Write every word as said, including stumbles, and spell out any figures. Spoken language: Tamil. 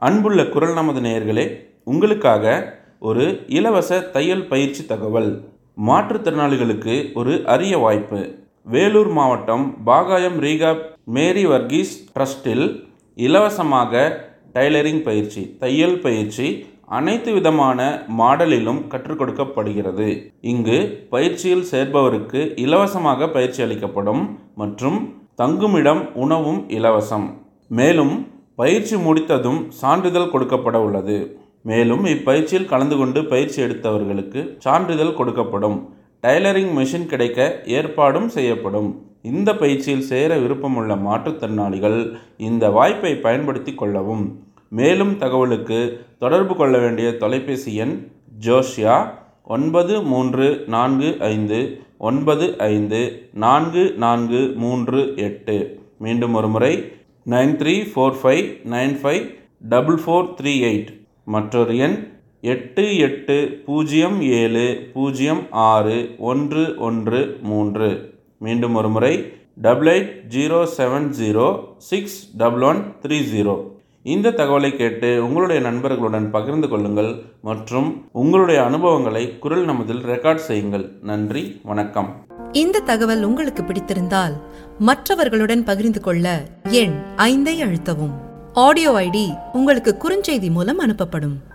அன்புள்ள குரல் நமது நேயர்களே, உங்களுக்காக ஒரு இலவச தையல் பயிற்சி தகவல். மாற்றுத்திறனாளிகளுக்கு ஒரு அரிய வாய்ப்பு. வேலூர் மாவட்டம் பாகாயம் ரீகாப் மேரி வர்கீஸ் ட்ரஸ்டில் இலவசமாக டைலரிங் பயிற்சி, தையல் பயிற்சி அனைத்து விதமான மாடலிலும் கற்றுக் கொடுக்கப்படுகிறது. இங்கு பயிற்சியில் சேர்பவருக்கு இலவசமாக பயிற்சி அளிக்கப்படும் மற்றும் தங்குமிடம், உணவும் இலவசம். மேலும் பயிற்சி முடித்ததும் சான்றிதழ் கொடுக்கப்பட உள்ளது. மேலும் இப்பயிற்சியில் கலந்து கொண்டு பயிற்சி எடுத்தவர்களுக்கு சான்றிதழ் கொடுக்கப்படும். டைலரிங் மெஷின் கிடைக்க ஏற்பாடும் செய்யப்படும். இந்த பயிற்சியில் சேர விருப்பமுள்ள மாற்றுத்திறனாளிகள் இந்த வாய்ப்பை பயன்படுத்தி கொள்ளவும். மேலும் தகவலுக்கு தொடர்பு கொள்ள வேண்டிய தொலைபேசி எண் ஜோஷியா ஒன்பது மூன்று நான்கு ஐந்து ஒன்பது ஐந்து நான்கு நான்கு மூன்று எட்டு. மீண்டும் ஒரு முறை nine three four five nine five double four three eight. மற்றொரு எண் எட்டு எட்டு பூஜ்ஜியம் ஏழு பூஜ்ஜியம் ஆறு ஒன்று ஒன்று மூன்று. மீண்டும் ஒரு முறை double eight zero seven zero six double one three zero. இந்த தகவலை கேட்டு உங்களுடைய நண்பர்களுடன் பகிர்ந்து கொள்ளுங்கள் மற்றும் உங்களுடைய அனுபவங்களை குரல் நமதில் ரெக்கார்ட் செய்யுங்கள். நன்றி, வணக்கம். இந்த தகவல் உங்களுக்கு பிடித்திருந்தால் மற்றவர்களுடன் பகிர்ந்து கொள்ள எண் ஐந்தை அழுத்தவும். ஆடியோ ஐடி உங்களுக்கு குறுஞ்செய்தி மூலம் அனுப்பப்படும்.